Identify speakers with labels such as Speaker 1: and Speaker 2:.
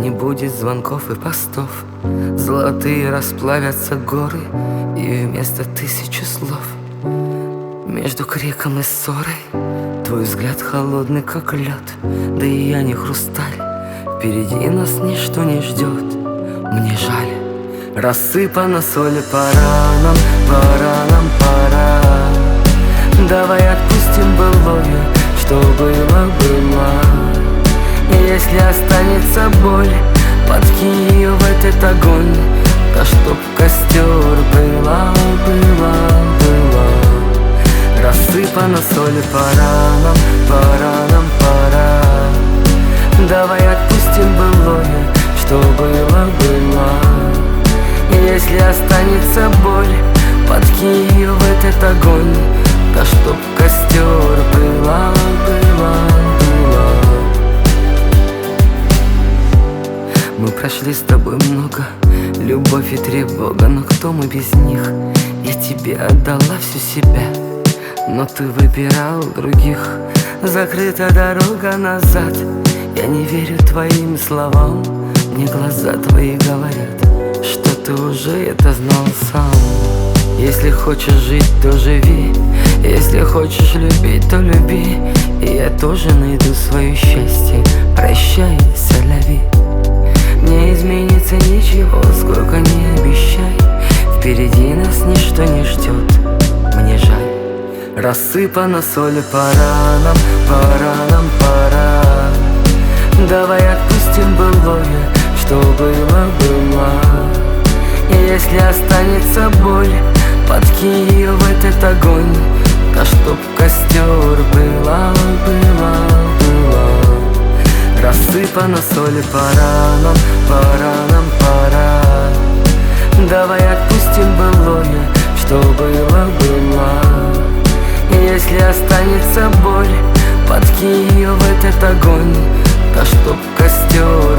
Speaker 1: Не будет звонков и постов, золотые расплавятся горы, и вместо тысячи слов между криком и ссорой твой взгляд холодный, как лед. Да и я не хрусталь, впереди нас ничто не ждет. Мне жаль, рассыпана соль, пора нам, пора. Давай отпустим былое, что было, было. И если останется боль, подкинь ее в этот огонь, да чтоб костер была. Рассыпана соль, пора нам. Давай отпустим былое, что было. И если останется боль, подкинь ее в этот огонь, да чтоб костер была. Мы прошли с тобой много, любовь и тревога, но кто мы без них? Я тебе отдала всю себя, но ты выбирал других. Закрыта дорога назад, я не верю твоим словам. Мне глаза твои говорят, что ты уже это знал сам. Если хочешь жить, то живи, если хочешь любить, то люби. И я тоже найду свое счастье, прощай, соляви. Не изменится ничего, сколько не обещай, впереди нас ничто не ждет. Мне жаль, рассыпана соль, пора нам. Давай отпустим былое, что было. И если останется боль, подкинь ее в этот огонь, да чтоб костер была. Рассыпана соль, пора нам. Давай отпустим былое, что было. И если останется боль, подкинь ее в этот огонь, да чтоб костер